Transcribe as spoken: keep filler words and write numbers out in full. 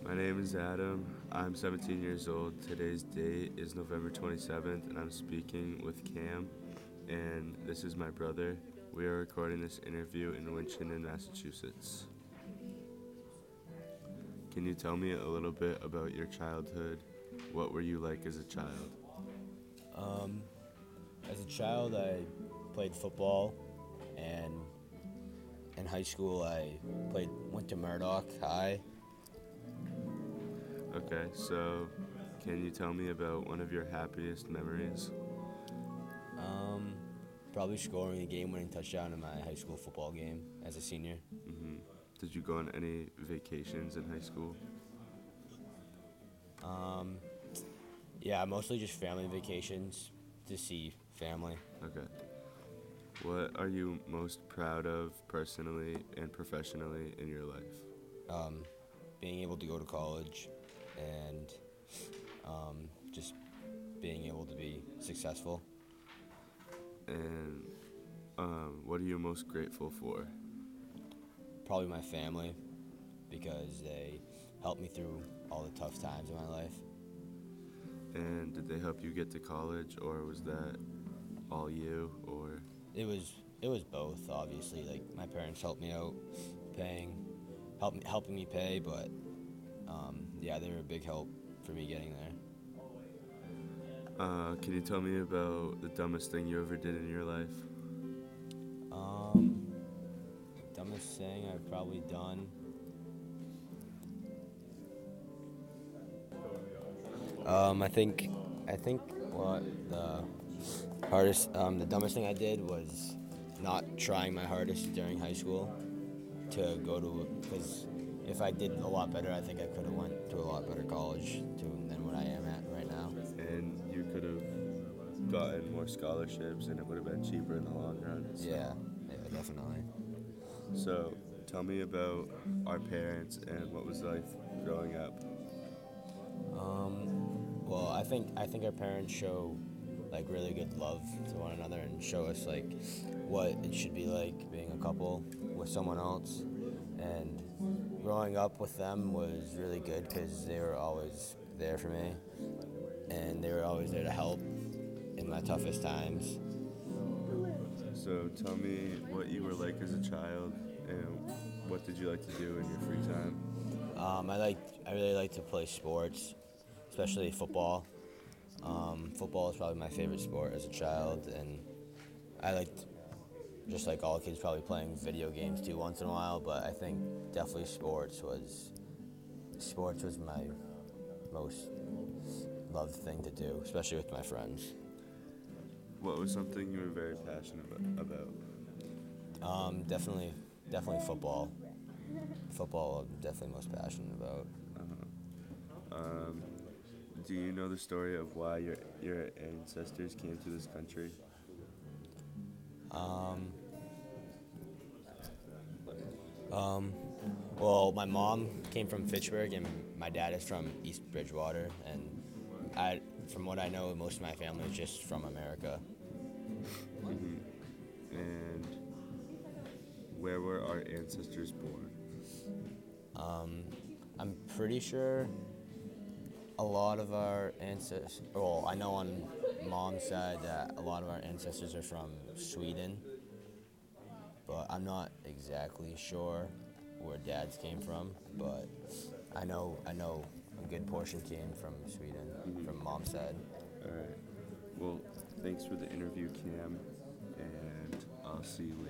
My name is Adam. I'm seventeen years old. Today's date is November twenty-seventh, and I'm speaking with Cam, and this is my brother. We are recording this interview in Winchendon, Massachusetts. Can you tell me a little bit about your childhood? What were you like as a child? Um, as a child, I played football, and in high school, I played went to Murdoch High. Okay, so can you tell me about one of your happiest memories? Um, Probably scoring a game-winning touchdown in my high school football game as a senior. hmm Did you go on any vacations in high school? Um, yeah, mostly just family vacations to see family. Okay. What are you most proud of personally and professionally in your life? Um, Being able to go to college, and um, just being able to be successful. And um, what are you most grateful for? Probably my family, because they helped me through all the tough times in my life. And did they help you get to college, or was that all you? Or It was it was both, obviously. Like, my parents helped me out, paying, help me, helping me pay, but um, yeah, they were a big help for me getting there. uh, can you tell me about the dumbest thing you ever did in your life? Um, Dumbest thing I've probably done. Um, I think I think what the hardest, um, the dumbest thing I did was not trying my hardest during high school to go to, because if I did a lot better, I think I could have went to a lot better college to, than what I am at right now. And you could have gotten more scholarships, and it would have been cheaper in the long run. So, Yeah, yeah, definitely. so tell me about our parents and what was life growing up. Um, well, I think I think our parents show like really good love to one another and show us like what it should be like being a couple with someone else. And growing up with them was really good because they were always there for me, and they were always there to help in my toughest times. So tell me what you were like as a child, and what did you like to do in your free time? Um, I like I really like to play sports, especially football. Um, football is probably my favorite sport as a child, and I liked, just like all kids, probably playing video games too once in a while. But I think definitely sports was sports was my most loved thing to do, especially with my friends. What was something you were very passionate abo- about? Um, definitely, definitely football. Football, I'm definitely most passionate about. Um, do you know the story of why your your ancestors came to this country? Um, um, well, my mom came from Fitchburg, and my dad is from East Bridgewater, and I, from what I know, most of my family is just from America. And where were our ancestors born? Um, I'm pretty sure a lot of our ancestors, well, I know on mom's side that a lot of our ancestors are from Sweden, but I'm not exactly sure where dad's came from. But I know I know a good portion came from Sweden, from mom's side. All right. Well, thanks for the interview, Cam, and I'll see you